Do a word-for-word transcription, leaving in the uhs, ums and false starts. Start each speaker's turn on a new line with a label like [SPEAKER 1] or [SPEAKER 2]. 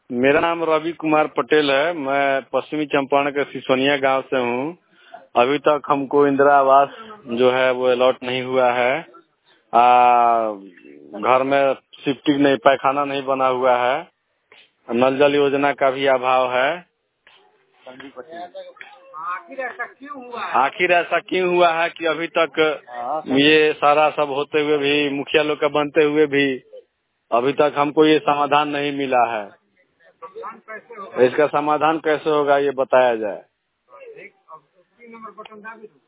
[SPEAKER 1] मेरा नाम रवि कुमार पटेल है। मैं पश्चिमी चंपारण के सिसोनिया गांव से हूं। अभी तक हमको इंदिरा आवास जो है वो अलॉट नहीं हुआ है। आ, घर में शिफ्टिंग नहीं, पैखाना नहीं बना हुआ है। नल जल योजना का भी अभाव है। आखिर ऐसा क्यों हुआ है आखिर ऐसा क्यों हुआ है कि अभी तक ये सारा सब होते हुए भी, मुखिया लोग का बनते हुए भी अभी तक हमको ये समाधान नहीं मिला है। इसका समाधान कैसे होगा ये बताया जाए।